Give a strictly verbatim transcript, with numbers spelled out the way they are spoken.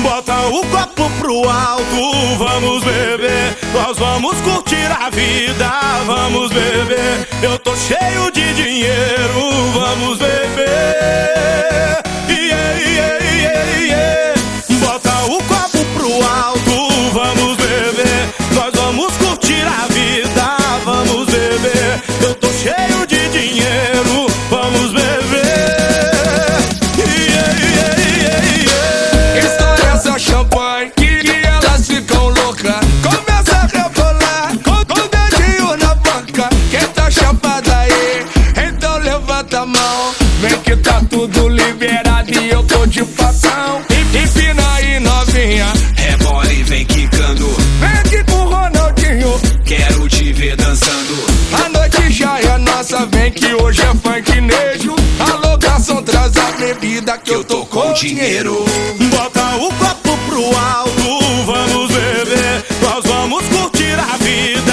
Bota o copo pro alto, vamos beber. Nós vamos curtir a vida, vamos beber. Eu tô cheio de dinheiro, vamos beber. Yeah, yeah, yeah, yeah. Bota o copo pro alto, vamos beber. Nós vamos curtir a vida, vamos beber. Eu tô cheio de dinheiro, vamos beber. Yeah, yeah, yeah, yeah. Estoura essa champanhe que, que elas ficam loucas. Começa a rebolar com, com o dedinho na boca. Quem tá chapada aí, então levanta a mão. Vem que tá tudo liberado e eu tô de facão. Empina aí, novinha, rebola e vem quicando. vem aqui com o Ronaldinho, Quero te ver dançando. a noite já é nossa. Vem que hoje é funknejo. A locação traz a bebida que eu tô com dinheiro. Bota o copo pro alto, vamos beber. Nós vamos curtir a vida,